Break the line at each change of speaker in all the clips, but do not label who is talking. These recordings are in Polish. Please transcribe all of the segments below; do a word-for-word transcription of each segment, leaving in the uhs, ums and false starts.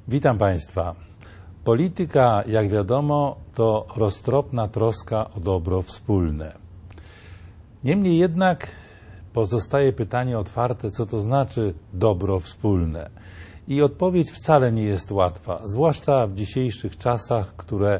Witam Państwa. Polityka, jak wiadomo, to roztropna troska o dobro wspólne. Niemniej jednak pozostaje pytanie otwarte, co to znaczy dobro wspólne. I odpowiedź wcale nie jest łatwa, zwłaszcza w dzisiejszych czasach, które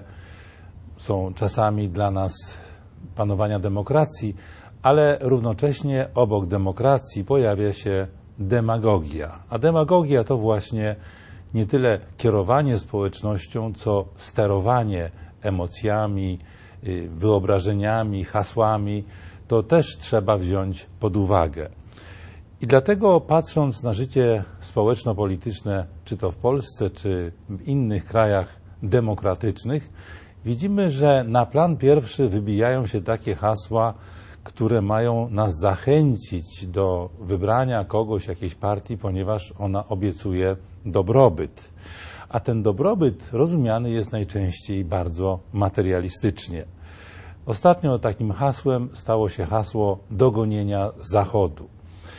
są czasami dla nas panowania demokracji, ale równocześnie obok demokracji pojawia się demagogia. A demagogia to właśnie nie tyle kierowanie społecznością, co sterowanie emocjami, wyobrażeniami, hasłami. To też trzeba wziąć pod uwagę. I dlatego, patrząc na życie społeczno-polityczne, czy to w Polsce, czy w innych krajach demokratycznych, widzimy, że na plan pierwszy wybijają się takie hasła, które mają nas zachęcić do wybrania kogoś, jakiejś partii, ponieważ ona obiecuje dobrobyt. A ten dobrobyt rozumiany jest najczęściej bardzo materialistycznie. Ostatnio takim hasłem stało się hasło dogonienia Zachodu.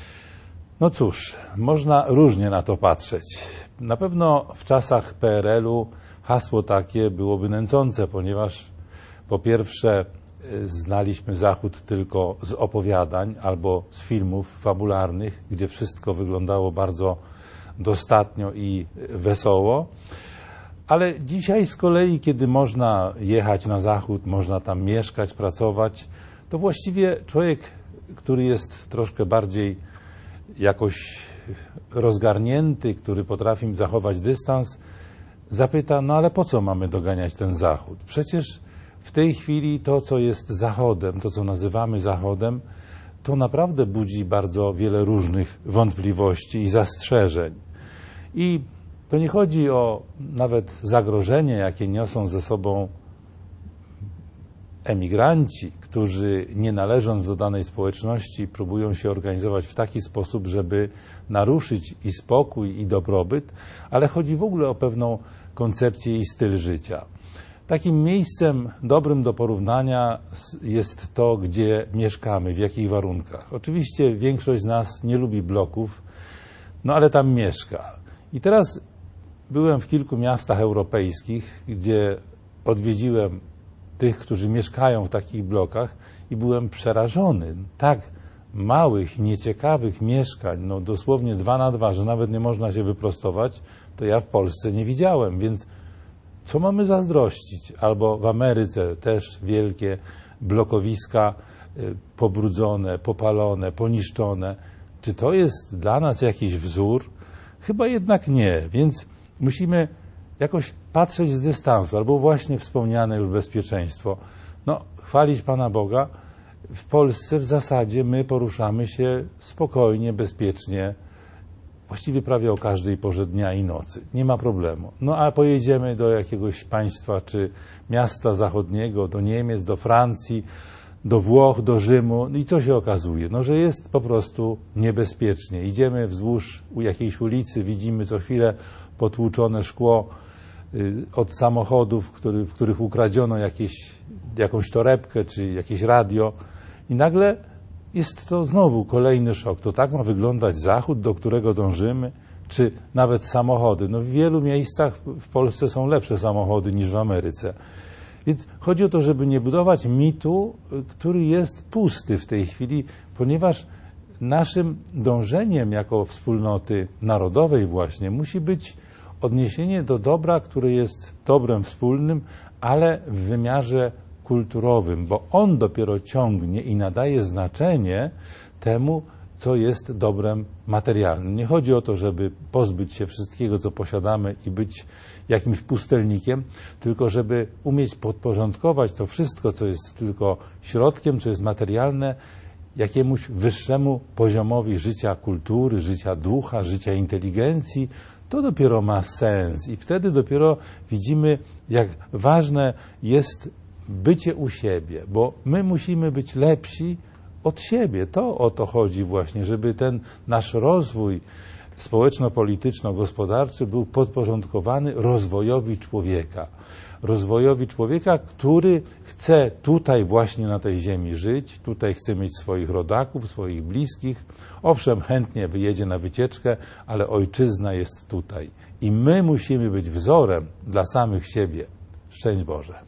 No cóż, można różnie na to patrzeć. Na pewno w czasach P R L-u hasło takie byłoby nęcące, ponieważ po pierwsze znaliśmy Zachód tylko z opowiadań albo z filmów fabularnych, gdzie wszystko wyglądało bardzo dostatnio i wesoło. Ale dzisiaj z kolei, kiedy można jechać na Zachód, można tam mieszkać, pracować, to właściwie człowiek, który jest troszkę bardziej jakoś rozgarnięty, który potrafi zachować dystans, zapyta, no ale po co mamy doganiać ten Zachód? Przecież w tej chwili to, co jest Zachodem, to, co nazywamy Zachodem, to naprawdę budzi bardzo wiele różnych wątpliwości i zastrzeżeń. I to nie chodzi o nawet zagrożenie, jakie niosą ze sobą emigranci, którzy nie należąc do danej społeczności próbują się organizować w taki sposób, żeby naruszyć i spokój, i dobrobyt, ale chodzi w ogóle o pewną koncepcję i styl życia. Takim miejscem dobrym do porównania jest to, gdzie mieszkamy, w jakich warunkach. Oczywiście większość z nas nie lubi bloków, no ale tam mieszka. I teraz byłem w kilku miastach europejskich, gdzie odwiedziłem tych, którzy mieszkają w takich blokach i byłem przerażony. Tak małych, nieciekawych mieszkań, no dosłownie dwa na dwa, że nawet nie można się wyprostować, to ja w Polsce nie widziałem, więc co mamy zazdrościć? Albo w Ameryce też wielkie blokowiska pobrudzone, popalone, poniszczone. Czy to jest dla nas jakiś wzór? Chyba jednak nie, więc musimy jakoś patrzeć z dystansu, albo właśnie wspomniane już bezpieczeństwo. No, chwalić Pana Boga, w Polsce w zasadzie my poruszamy się spokojnie, bezpiecznie, właściwie prawie o każdej porze dnia i nocy. Nie ma problemu. No a pojedziemy do jakiegoś państwa, czy miasta zachodniego, do Niemiec, do Francji, do Włoch, do Rzymu i co się okazuje? No, że jest po prostu niebezpiecznie. Idziemy wzdłuż jakiejś ulicy, widzimy co chwilę potłuczone szkło od samochodów, który, w których ukradziono jakieś, jakąś torebkę czy jakieś radio i nagle jest to znowu kolejny szok. To tak ma wyglądać Zachód, do którego dążymy, czy nawet samochody. No w wielu miejscach w Polsce są lepsze samochody niż w Ameryce. Więc chodzi o to, żeby nie budować mitu, który jest pusty w tej chwili, ponieważ naszym dążeniem jako wspólnoty narodowej właśnie musi być odniesienie do dobra, które jest dobrem wspólnym, ale w wymiarze kulturowym, bo on dopiero ciągnie i nadaje znaczenie temu, co jest dobrem materialnym. Nie chodzi o to, żeby pozbyć się wszystkiego, co posiadamy i być jakimś pustelnikiem, tylko żeby umieć podporządkować to wszystko, co jest tylko środkiem, co jest materialne, jakiemuś wyższemu poziomowi życia kultury, życia ducha, życia inteligencji. To dopiero ma sens i wtedy dopiero widzimy, jak ważne jest bycie u siebie, bo my musimy być lepsi od siebie. To o to chodzi właśnie, żeby ten nasz rozwój społeczno-polityczno-gospodarczy był podporządkowany rozwojowi człowieka. Rozwojowi człowieka, który chce tutaj właśnie na tej ziemi żyć, tutaj chce mieć swoich rodaków, swoich bliskich. Owszem, chętnie wyjedzie na wycieczkę, ale ojczyzna jest tutaj. i my musimy być wzorem dla samych siebie. Szczęść Boże.